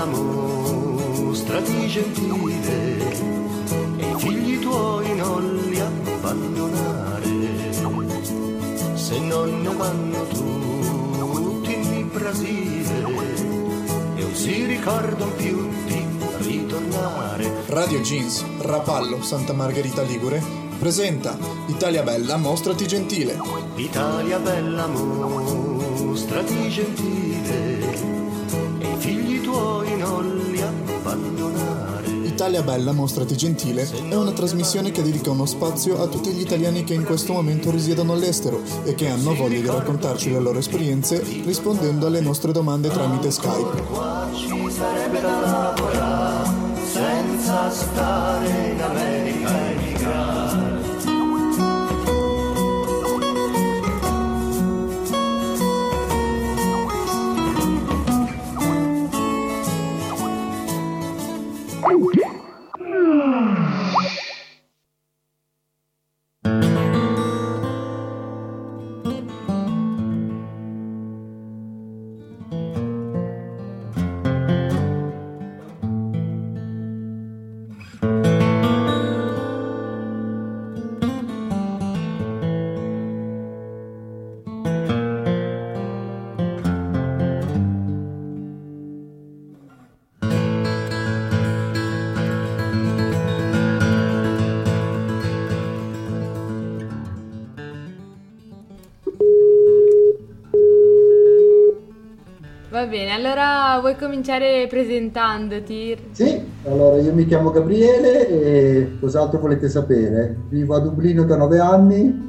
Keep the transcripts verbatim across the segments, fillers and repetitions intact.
bella, mostrati gentile, e i figli tuoi non li abbandonare, se non ne vanno tutti in Brasile e non si ricordano più di ritornare. Radio Jeans, Rapallo, Santa Margherita Ligure presenta Italia Bella, mostrati gentile. Italia bella, mostrati gentile, e i figli tuoi non li abbandonare. Italia Bella, mostrati gentile è una trasmissione che dedica uno spazio a tutti gli italiani che in questo momento risiedono all'estero e che hanno voglia di raccontarci le loro esperienze rispondendo alle nostre domande tramite Skype. Qua ci sarebbe da lavorare senza stare in America e emigrare. Va bene, allora vuoi cominciare presentandoti? Sì, allora io mi chiamo Gabriele e cos'altro volete sapere? Vivo a Dublino da nove anni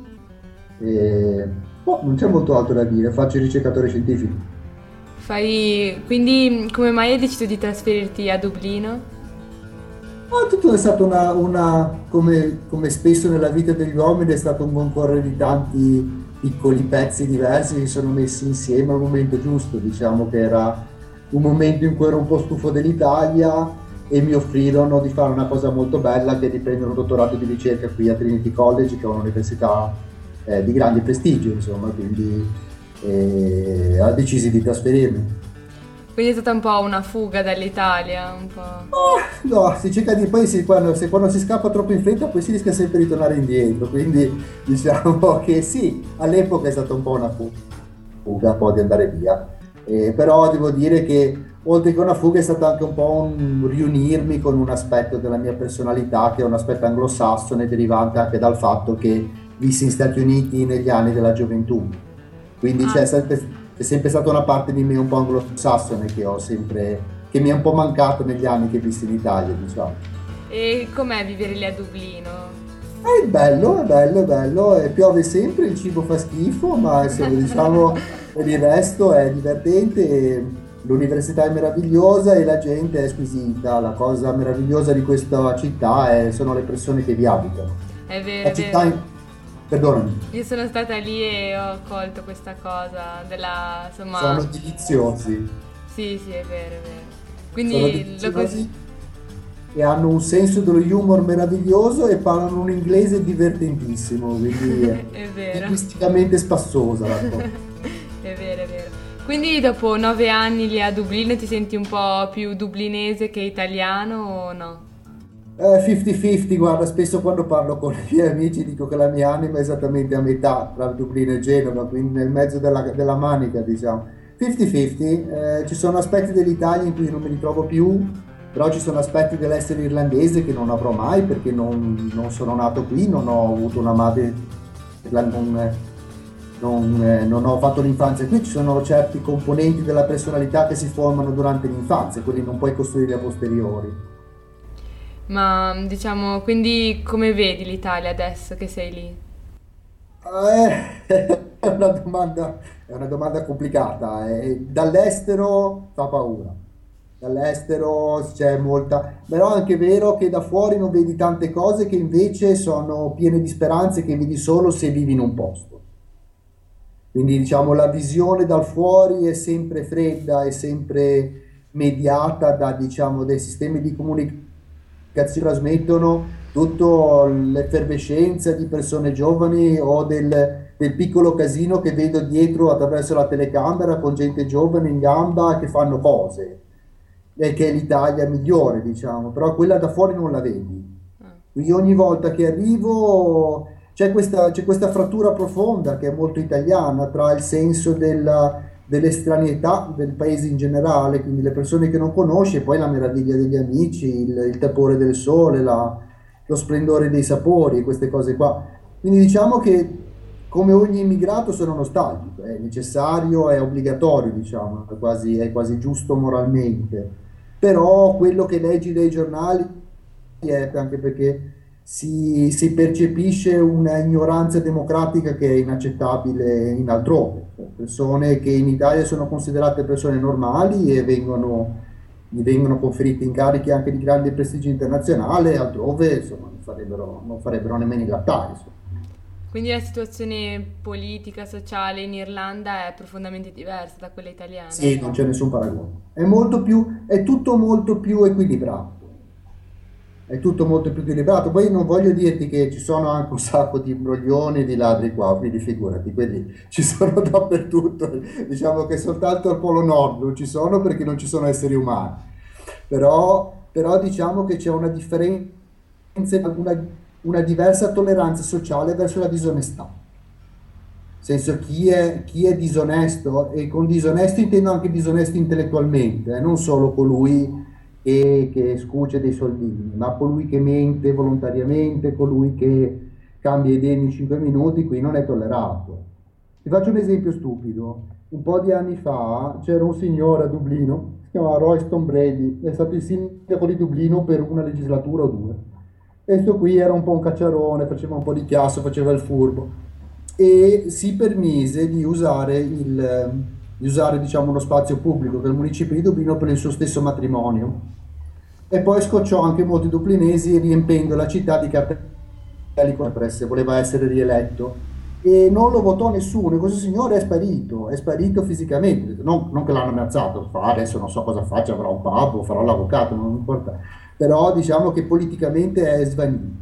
e boh, non c'è molto altro da dire, faccio il ricercatore scientifico. Fai... Quindi come mai hai deciso di trasferirti a Dublino? Ma tutto è stato una, una come, come spesso nella vita degli uomini, è stato un concorrere di tanti piccoli pezzi diversi che si sono messi insieme al momento giusto. Diciamo che era un momento in cui ero un po' stufo dell'Italia e mi offrirono di fare una cosa molto bella, che è di prendere un dottorato di ricerca qui a Trinity College, che è un'università eh, di grande prestigio, insomma, quindi eh, ho deciso di trasferirmi. Quindi è stata un po' una fuga dall'Italia, un po'... Oh, no, si cerca di poi si, quando, se, quando si scappa troppo in fretta poi si rischia sempre di tornare indietro, quindi diciamo che sì, all'epoca è stata un po' una fuga, un po' di andare via, eh, però devo dire che oltre che una fuga è stato anche un po' un riunirmi con un aspetto della mia personalità, che è un aspetto anglosassone derivante anche dal fatto che vissi in Stati Uniti negli anni della gioventù, quindi ah. c'è sempre... C'è sempre stata una parte di me un po' anglosassone che ho sempre, che mi è un po' mancato negli anni che ho visto in Italia, diciamo. E com'è vivere lì a Dublino? È bello, è bello, è bello, e piove sempre, il cibo fa schifo, ma insomma, diciamo, per il resto è divertente, l'università è meravigliosa e la gente è squisita. La cosa meravigliosa di questa città è, sono le persone che vi abitano. È vero, la città in... Perdonami. Io sono stata lì e ho colto questa cosa della, insomma... Sono deliziosi. Sì, sì, è vero, è vero. Quindi lo cos- e hanno un senso dello humor meraviglioso e parlano un inglese divertentissimo, quindi è, è vero. Linguisticamente spassosa la cosa. È vero, è vero. Quindi dopo nove anni lì a Dublino ti senti un po' più dublinese che italiano o no? Eh, cinquanta cinquanta, guarda, spesso quando parlo con i miei amici dico che la mia anima è esattamente a metà tra Dublino e Genova, quindi nel mezzo della, della manica, diciamo. cinquanta cinquanta, eh, ci sono aspetti dell'Italia in cui non mi ritrovo più, però ci sono aspetti dell'essere irlandese che non avrò mai perché non, non sono nato qui, non ho avuto una madre, non, non, eh, non ho fatto l'infanzia qui. Ci sono certi componenti della personalità che si formano durante l'infanzia, quelli non puoi costruire a posteriori. Ma diciamo, quindi come vedi l'Italia adesso che sei lì? Eh, è una domanda, è una domanda complicata. Eh, dall'estero fa paura. Dall'estero c'è molta, però è anche vero che da fuori non vedi tante cose che invece sono piene di speranze, che vedi solo se vivi in un posto. Quindi diciamo la visione dal fuori è sempre fredda, è sempre mediata da, diciamo, dei sistemi di comunicazione che ci trasmettono tutta l'effervescenza di persone giovani o del, del piccolo casino che vedo dietro attraverso la telecamera con gente giovane in gamba che fanno cose. e che è l'Italia migliore, diciamo, però quella da fuori non la vedi. Ah. Quindi ogni volta che arrivo c'è questa, c'è questa frattura profonda che è molto italiana tra il senso della- dell'estraneità del paese in generale, quindi le persone che non conosci, e poi la meraviglia degli amici, il, il tepore del sole, la- lo splendore dei sapori, queste cose qua. Quindi diciamo che come ogni immigrato sono nostalgico, è necessario, è obbligatorio, diciamo, è quasi, è quasi giusto moralmente. Però quello che leggi dai giornali è anche perché si, si percepisce una ignoranza democratica che è inaccettabile in altrove. Persone che in Italia sono considerate persone normali e vengono, gli vengono conferiti incarichi anche di grande prestigio internazionale, altrove insomma, non farebbero, non farebbero nemmeno i lattari. Insomma. Quindi la situazione politica, sociale in Irlanda è profondamente diversa da quella italiana. Sì, non c'è nessun paragone. È molto più, è tutto molto più equilibrato. È tutto molto più equilibrato. Poi non voglio dirti che ci sono anche un sacco di imbroglioni e di ladri qua, quindi figurati, quelli ci sono dappertutto. Diciamo che soltanto al Polo Nord non ci sono perché non ci sono esseri umani. Però, però diciamo che c'è una differenza, una, una diversa tolleranza sociale verso la disonestà. Nel senso, chi è, chi è disonesto, e con disonesto intendo anche disonesto intellettualmente, eh, non solo colui che, che scuce dei soldini, ma colui che mente volontariamente, colui che cambia idee in cinque minuti, qui non è tollerato. Ti faccio un esempio stupido. Un po' di anni fa c'era un signore a Dublino, si chiamava Royston Brady, è stato il sindaco di Dublino per una legislatura o due. E questo qui era un po' un cacciarone, faceva un po' di chiasso, faceva il furbo e si permise di usare, il, di usare diciamo, uno spazio pubblico del municipio di Dublino per il suo stesso matrimonio e poi scocciò anche molti dublinesi riempendo la città di cartelli con presse, voleva essere rieletto e non lo votò nessuno e questo signore è sparito, è sparito fisicamente, non, non che l'hanno ammazzato, fa, adesso non so cosa faccia, avrà un pub o farà l'avvocato, non importa, però diciamo che politicamente è svanito.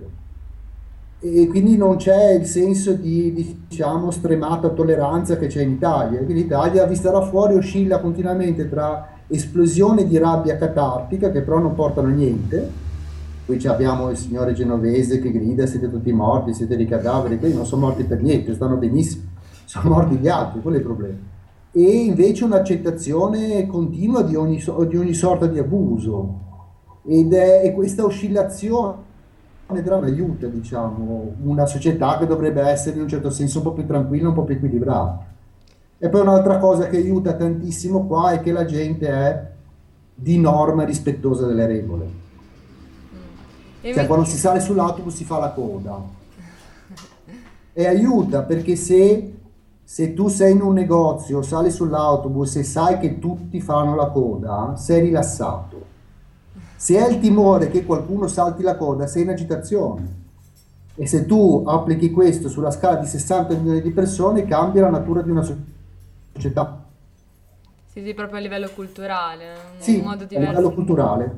E quindi non c'è il senso di, di, diciamo, stremata tolleranza che c'è in Italia. Quindi l'Italia, vista da fuori, oscilla continuamente tra esplosione di rabbia catartica, che però non portano a niente. Qui abbiamo il signore genovese che grida: siete tutti morti, siete dei cadaveri. Quelli non sono morti per niente, stanno benissimo, sono morti gli altri, quello è il problema. E invece un'accettazione continua di ogni, di ogni sorta di abuso. Ed è, è questa oscillazione non aiuta, diciamo, una società che dovrebbe essere in un certo senso un po' più tranquilla, un po' più equilibrata. E poi un'altra cosa che aiuta tantissimo qua è che la gente è di norma rispettosa delle regole. E Cioè mi- quando si sale sull'autobus si fa la coda. E aiuta perché se, se tu sei in un negozio, sali sull'autobus e sai che tutti fanno la coda, sei rilassato. Se hai il timore che qualcuno salti la coda, sei in agitazione. E se tu applichi questo sulla scala di sessanta milioni di persone, cambia la natura di una società. Sì, sì, proprio a livello culturale, un Sì, modo a diverso. livello culturale.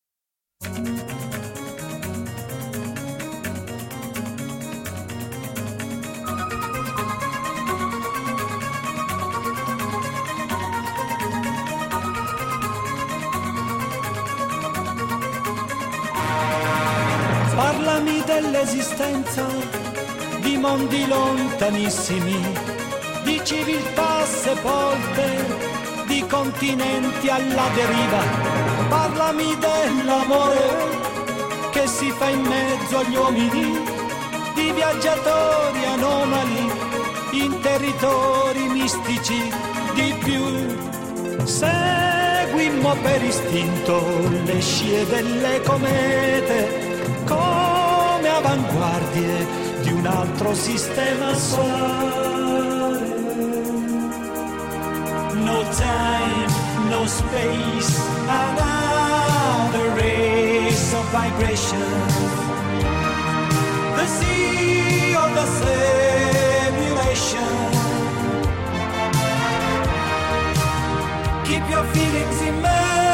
Parlami dell'esistenza di mondi lontanissimi, di civiltà sepolte, di continenti alla deriva. Parlami dell'amore che si fa in mezzo agli uomini, di viaggiatori anomali in territori mistici. Di più seguimmo per istinto le scie delle comete come avanguardie di un altro sistema solare. No time, no space, another race of vibration. The sea of the simulation. Keep your feelings in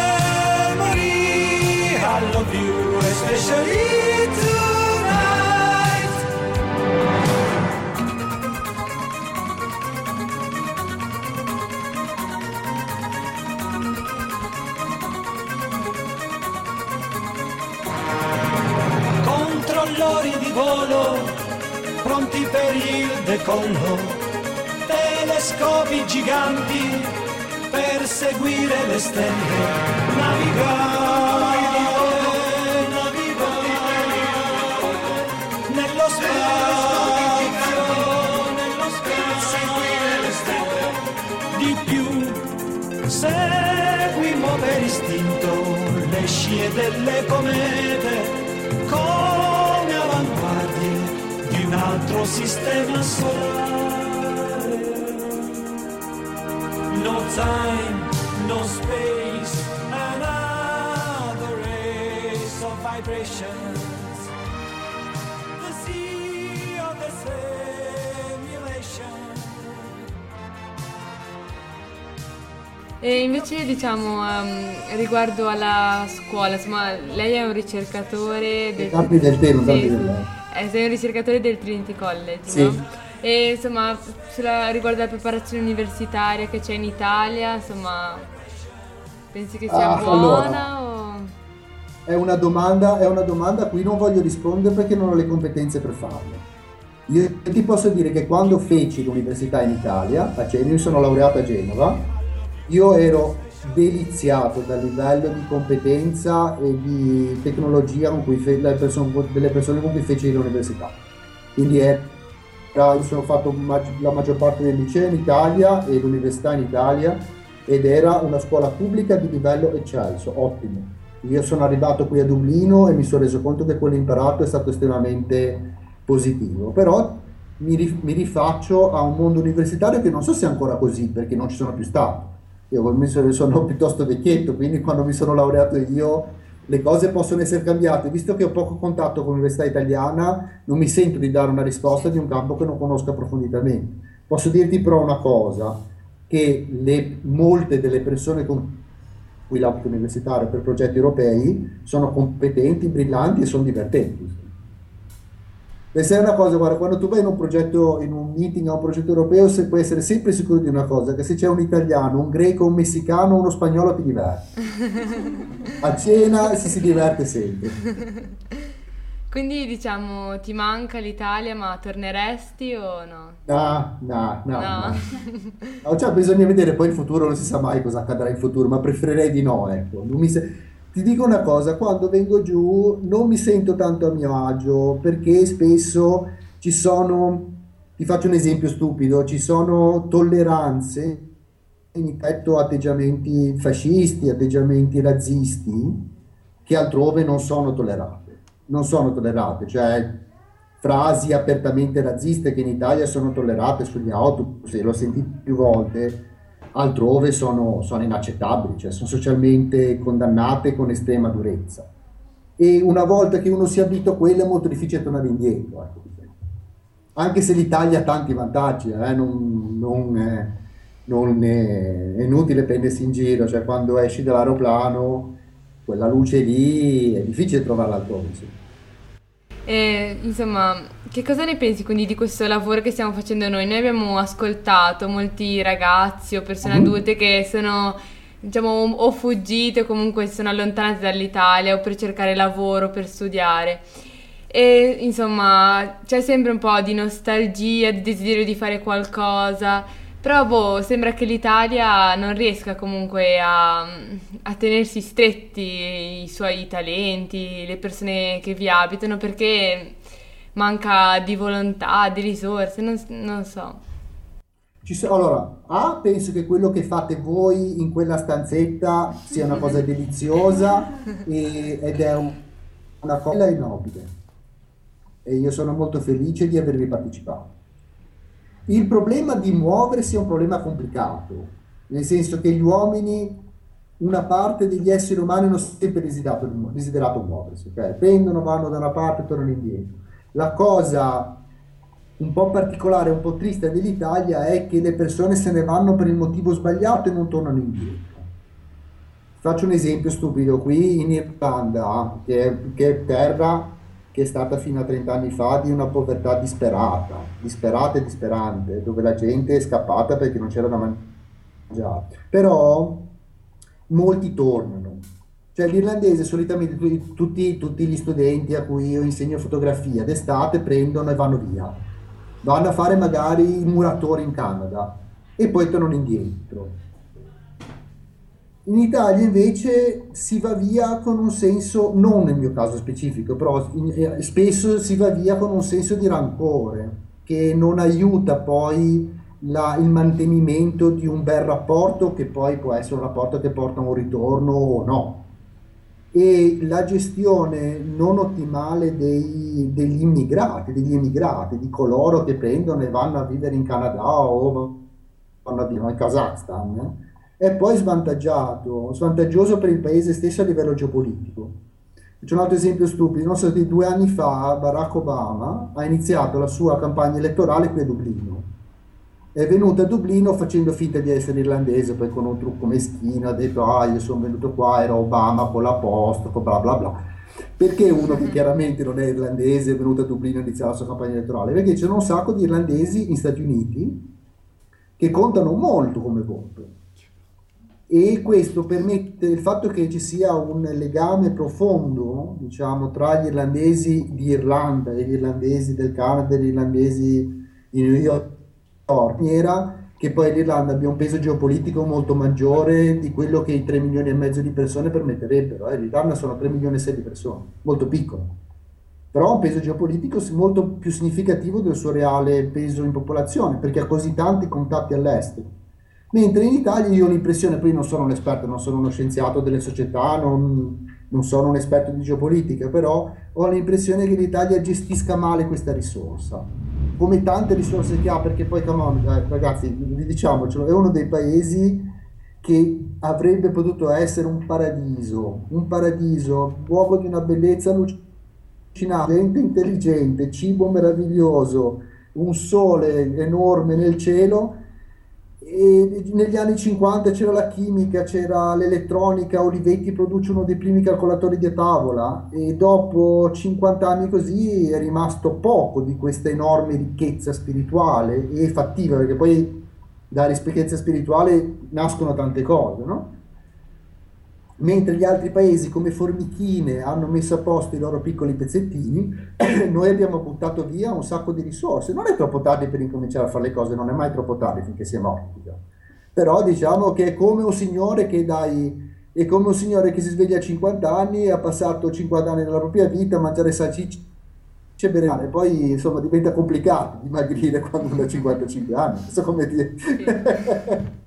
memory. I love you, especially tonight. volo, pronti per il decollo, telescopi giganti per seguire le stelle, navigare, navigare nello spazio, nello spazio, seguire le stelle, di più seguimmo per istinto le scie delle comete come avanguardie di un altro sistema solare. No time, no space, another race of vibrations. The sea of the simulation. E invece diciamo ehm, riguardo alla scuola, insomma, lei è un ricercatore del, Campi del tè, non sì, campi del lei. eh, sei un ricercatore del Trinity College, Sì. no? E insomma, sulla, riguardo alla preparazione universitaria che c'è in Italia, insomma, pensi che sia Ah, buona allora. o... È una domanda, è una domanda a cui non voglio rispondere perché non ho le competenze per farlo. Io ti posso dire che quando feci l'università in Italia, a Genova, io sono laureato a Genova, io ero deliziato dal livello di competenza e di tecnologia con cui fe- le persone, delle persone con cui feci l'università. Quindi è, io sono fatto ma- la maggior parte del liceo in Italia e l'università in Italia ed era una scuola pubblica di livello eccelso, ottimo. Io sono arrivato qui a Dublino e mi sono reso conto che quello imparato è stato estremamente positivo, però mi, ri- mi rifaccio a un mondo universitario che non so se è ancora così perché non ci sono più stato. Io mi sono, sono piuttosto vecchietto, quindi quando mi sono laureato io le cose possono essere cambiate. Visto che ho poco contatto con l'università italiana, non mi sento di dare una risposta di un campo che non conosco approfonditamente. Posso dirti però una cosa, che le, molte delle persone con cui l'ambito universitario per progetti europei sono competenti, brillanti e sono divertenti. Questa è una cosa, guarda, quando tu vai in un progetto, in un meeting a un progetto europeo, se puoi essere sempre sicuro di una cosa, che se c'è un italiano, un greco, un messicano, uno spagnolo ti diverte. A cena si si diverte sempre. Quindi diciamo, ti manca l'Italia, ma torneresti o no? No, no, no. No. no. No, cioè, bisogna vedere poi il futuro, non si sa mai cosa accadrà in futuro, ma preferirei di no, ecco. Non mi se- Ti dico una cosa, quando vengo giù non mi sento tanto a mio agio perché spesso ci sono, ti faccio un esempio stupido, ci sono tolleranze in effetto atteggiamenti fascisti, atteggiamenti razzisti che altrove non sono tollerate. Non sono tollerate, cioè frasi apertamente razziste che in Italia sono tollerate sugli autobus, e l'ho sentito più volte, altrove sono, sono inaccettabili, cioè sono socialmente condannate con estrema durezza. E una volta che uno si abitua a quello è molto difficile tornare indietro. Ecco. Anche se l'Italia ha tanti vantaggi, eh, non, non, eh, non è, è inutile prendersi in giro, cioè quando esci dall'aeroplano, quella luce lì è difficile trovarla altrove. Sì. E, insomma, che cosa ne pensi quindi di questo lavoro che stiamo facendo noi? Noi abbiamo ascoltato molti ragazzi o persone Mhm. adulte che sono, diciamo, o fuggite o comunque si sono allontanate dall'Italia o per cercare lavoro, per studiare. E insomma, c'è sempre un po' di nostalgia, di desiderio di fare qualcosa, però boh, sembra che l'Italia non riesca comunque a, a tenersi stretti i suoi talenti, le persone che vi abitano, perché manca di volontà, di risorse, non, non so. Ci so- allora, A, penso che quello che fate voi in quella stanzetta sia una cosa deliziosa e- ed è un- una cosa nobile. E io sono molto felice di avervi partecipato. Il problema di muoversi è un problema complicato, nel senso che gli uomini, una parte degli esseri umani hanno sempre desiderato, desiderato muoversi, ok? Prendono, vanno da una parte e tornano indietro. La cosa un po' particolare, un po' triste dell'Italia è che le persone se ne vanno per il motivo sbagliato e non tornano indietro. Faccio un esempio stupido, qui in Irlanda, che è, che è terra che è stata fino a trenta anni fa di una povertà disperata, disperata e disperante, dove la gente è scappata perché non c'era da mangiare. Però molti tornano, Cioè l'irlandese solitamente tu- tutti, tutti gli studenti a cui io insegno fotografia d'estate prendono e vanno via. Vanno a fare magari il muratore in Canada e poi tornano indietro. In Italia invece si va via con un senso, non nel mio caso specifico, però in- eh, spesso si va via con un senso di rancore che non aiuta poi la- il mantenimento di un bel rapporto che poi può essere un rapporto che porta a un ritorno o no. E la gestione non ottimale dei- degli immigrati, degli emigrati, di coloro che prendono e vanno a vivere in Canada o vanno a vivere in Kazakhstan, eh, è poi svantaggiato, svantaggioso per il paese stesso a livello geopolitico. C'è un altro esempio stupido, non so, di due anni fa Barack Obama ha iniziato la sua campagna elettorale qui a Dublino. È venuto a Dublino facendo finta di essere irlandese, poi con un trucco meschino ha detto, ah, io sono venuto qua, era Obama con l'apostrofo, bla bla bla. Perché uno che chiaramente non è irlandese è venuto a Dublino a iniziare la sua campagna elettorale? Perché c'erano un sacco di irlandesi in Stati Uniti che contano molto come voto. E questo permette il fatto che ci sia un legame profondo, diciamo, tra gli irlandesi di Irlanda e gli irlandesi del Canada e gli irlandesi di New York, in maniera che poi l'Irlanda abbia un peso geopolitico molto maggiore di quello che i tre milioni e mezzo di persone permetterebbero. Eh. L'Irlanda sono tre milioni e sei di persone, molto piccolo, però ha un peso geopolitico molto più significativo del suo reale peso in popolazione, perché ha così tanti contatti all'estero. Mentre in Italia io ho l'impressione, poi non sono un esperto, non sono uno scienziato delle società, non, non sono un esperto di geopolitica, però ho l'impressione che l'Italia gestisca male questa risorsa, come tante risorse che ha, perché poi, come on, eh, ragazzi, diciamocelo, è uno dei paesi che avrebbe potuto essere un paradiso, un paradiso, luogo di una bellezza allucinante, gente intelligente, cibo meraviglioso, un sole enorme nel cielo. E negli anni cinquanta c'era la chimica, c'era l'elettronica, Olivetti produce uno dei primi calcolatori di tavola e dopo cinquanta anni così è rimasto poco di questa enorme ricchezza spirituale e fattiva, perché poi da ricchezza spirituale nascono tante cose, no? Mentre gli altri paesi come formichine hanno messo a posto i loro piccoli pezzettini, noi abbiamo buttato via un sacco di risorse. Non è troppo tardi per incominciare a fare le cose, non è mai troppo tardi finché si è morti. Però diciamo che è come un signore che dai, è come un signore che si sveglia a cinquanta anni e ha passato cinquanta anni della propria vita a mangiare salsicce e bere male. Poi insomma diventa complicato dimagrire quando uno ha cinquantacinque anni. Non so come dire. Sì.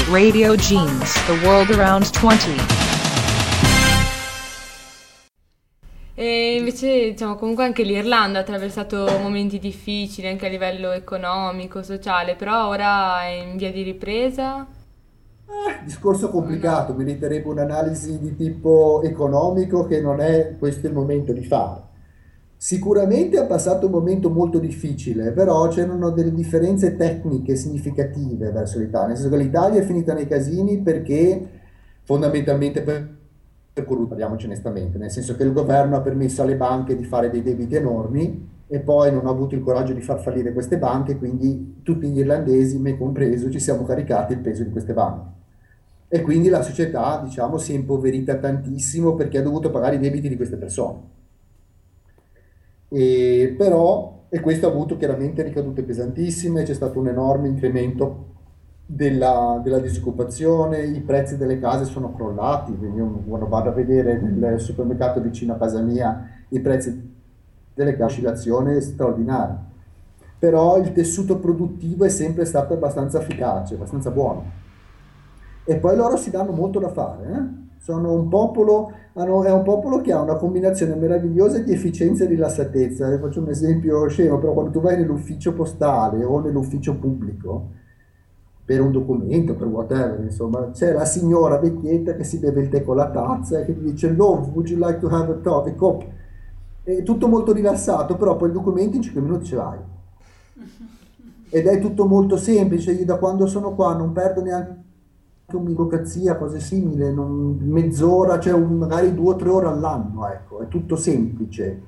Radio Genes, The World Around twenty. E invece, diciamo, comunque anche l'Irlanda ha attraversato momenti difficili anche a livello economico, sociale, però ora è in via di ripresa. Eh, discorso complicato, meriterebbe un'analisi di tipo economico che non è questo il momento di fare. Sicuramente ha passato un momento molto difficile, però c'erano delle differenze tecniche significative verso l'Italia, nel senso che l'Italia è finita nei casini perché fondamentalmente per, per corruzione, parliamoci onestamente, nel senso che il governo ha permesso alle banche di fare dei debiti enormi e poi non ha avuto il coraggio di far fallire queste banche, quindi tutti gli irlandesi, me compreso, ci siamo caricati il peso di queste banche. E quindi la società, diciamo, si è impoverita tantissimo perché ha dovuto pagare i debiti di queste persone. E però, e questo ha avuto chiaramente ricadute pesantissime, c'è stato un enorme incremento della, della disoccupazione, i prezzi delle case sono crollati, quindi io quando vado a vedere nel supermercato vicino a casa mia i prezzi delle case, oscillazione straordinaria. Però il tessuto produttivo è sempre stato abbastanza efficace, abbastanza buono. E poi loro si danno molto da fare, eh? Sono un popolo, hanno- è un popolo che ha una combinazione meravigliosa di efficienza e rilassatezza. Vi faccio un esempio scemo, però quando tu vai nell'ufficio postale o nell'ufficio pubblico per un documento, per whatever, insomma, c'è la signora vecchietta che si beve il tè con la tazza e che ti dice Love, would you like to have a coffee? Cup? È tutto molto rilassato, però poi il documento in cinque minuti ce l'hai. Ed è tutto molto semplice, io da quando sono qua non perdo neanche un burocrazia, cose simili, non- mezz'ora, cioè un- magari due o tre ore all'anno, ecco, è tutto semplice.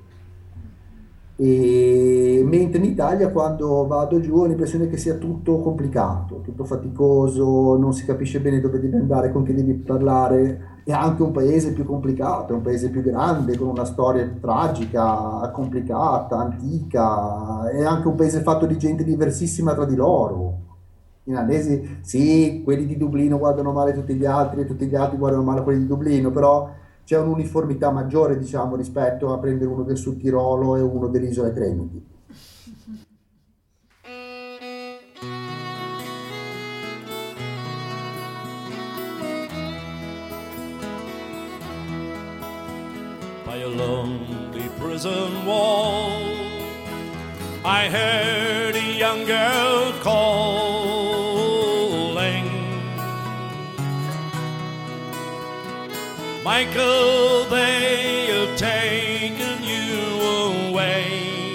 E mentre in Italia quando vado giù ho l'impressione che sia tutto complicato, tutto faticoso, non si capisce bene dove devi andare, con chi devi parlare. È anche un paese più complicato, è un paese più grande, con una storia tragica, complicata, antica, è anche un paese fatto di gente diversissima tra di loro. Gli irlandesi, sì, quelli di Dublino guardano male tutti gli altri e tutti gli altri guardano male quelli di Dublino, però c'è un'uniformità maggiore, diciamo, rispetto a prendere uno del Sud Tirolo e uno delle Isole Tremiti. By a lonely prison wall, I heard a young girl calling. Michael, they have taken you away,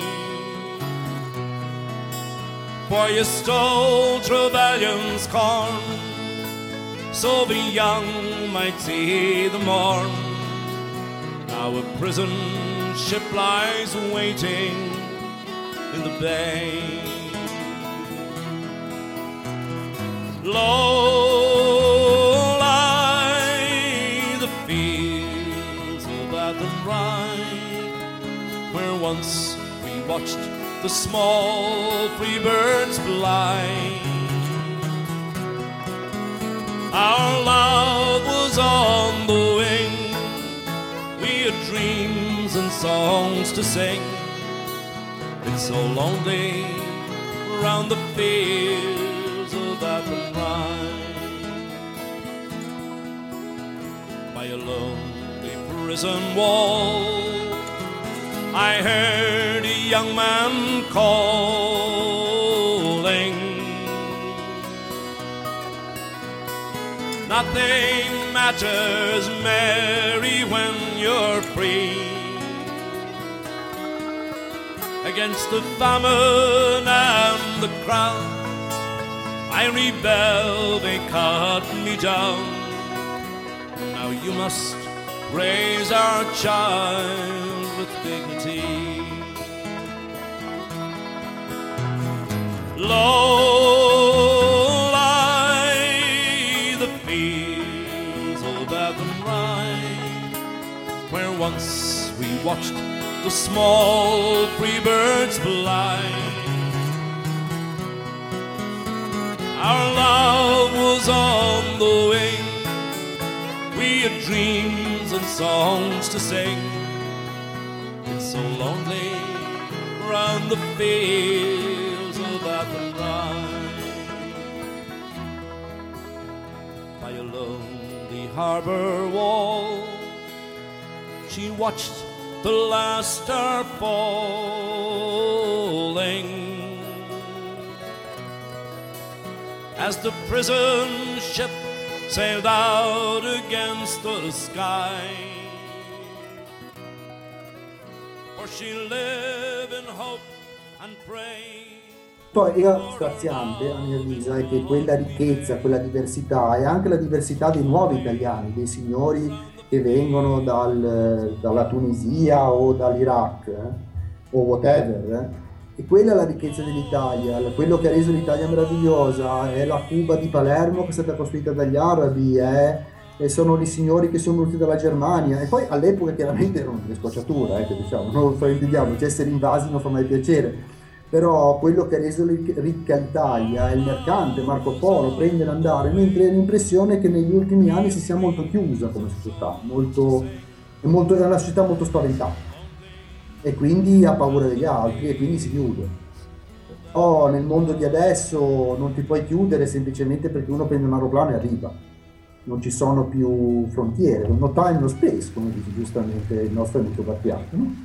for you stole Trevelyan's corn, so the young might see the morn. Now a prison ship lies waiting in the bay. Low lie the fields of Athenry, where once we watched the small free birds fly. Our love was on the wing, we had dreams and songs to sing. It's so lonely round the fields of Athenry. By a lonely prison wall, I heard a young man calling. Nothing matters, Mary, when you're free. Against the famine and the crowd, I rebel, they cut me down. Now you must raise our child with dignity. Low lie the fields of Athenry, where once we watched the small free birds fly. Our love was on the wing, we had dreams and songs to sing. It's so lonely round the fields of Athenry. by a lonely harbor wall. She watched the last star falling as the prison ship sailed out against the sky. For she lived in hope and pray. Poi la straziante, a mio avviso, è che quella ricchezza, quella diversità e anche la diversità dei nuovi italiani, dei signori che vengono dal, dalla Tunisia o dall'Iraq eh, o whatever, eh. E quella è la ricchezza dell'Italia, quello che ha reso l'Italia meravigliosa, è la Cuba di Palermo che è stata costruita dagli arabi, è, e sono i signori che sono venuti dalla Germania, e poi all'epoca chiaramente erano delle scocciature, eh, che diciamo, non lo fraintendiamo, cioè essere invasi non fa mai piacere. Però quello che ha reso ricca l'Italia è il mercante Marco Polo, prendere e andare, mentre l'impressione è che negli ultimi anni si sia molto chiusa come società, molto, è, molto, è una società molto spaventata e quindi ha paura degli altri e quindi si chiude. Oh, nel mondo di adesso non ti puoi chiudere semplicemente perché uno prende un aeroplano e arriva, non ci sono più frontiere, no time, no space, come dice giustamente il nostro amico Battiato, no?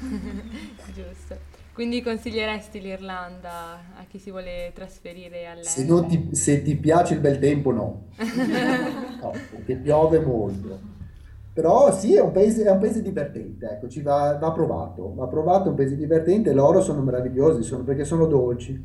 Giusto. Quindi consiglieresti l'Irlanda a chi si vuole trasferire all'estero? Se, non ti, se ti piace il bel tempo, no. No, perché piove molto. Però sì, è un paese, è un paese divertente, ecco, ci va, va provato. Va provato, è un paese divertente, e loro sono meravigliosi, sono, perché sono dolci.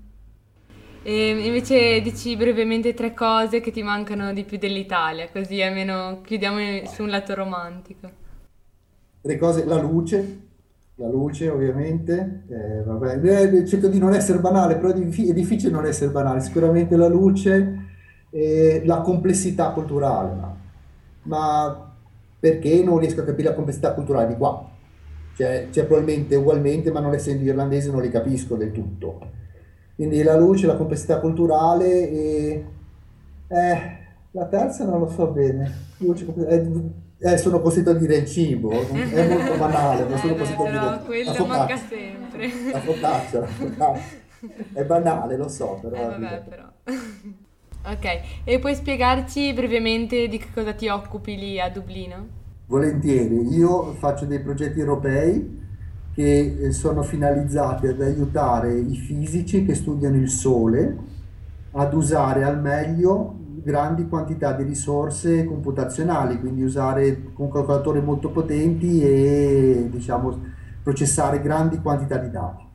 E invece dici brevemente tre cose che ti mancano di più dell'Italia, così almeno chiudiamo su un lato romantico. Le cose, la luce. La luce ovviamente, eh, vabbè, eh, cerco di non essere banale, però è, diffi- è difficile non essere banale, sicuramente la luce e la complessità culturale, ma, ma perché non riesco a capire la complessità culturale di qua? Cioè, c'è probabilmente ugualmente, ma non essendo irlandese non li capisco del tutto. Quindi la luce, la complessità culturale e... Eh, la terza non lo so bene. Luce, eh, Eh, sono costretto a dire il cibo, è molto banale, ma sono Eh, costretto a dire però quello la manca focaccia, sempre. la focaccia, la focaccia. È banale, lo so, però... Eh vabbè, però. Ok, e puoi spiegarci brevemente di che cosa ti occupi lì a Dublino? Volentieri, io faccio dei progetti europei che eh, sono finalizzati ad aiutare i fisici che studiano il Sole ad usare al meglio grandi quantità di risorse computazionali, quindi usare con calcolatori molto potenti e diciamo processare grandi quantità di dati.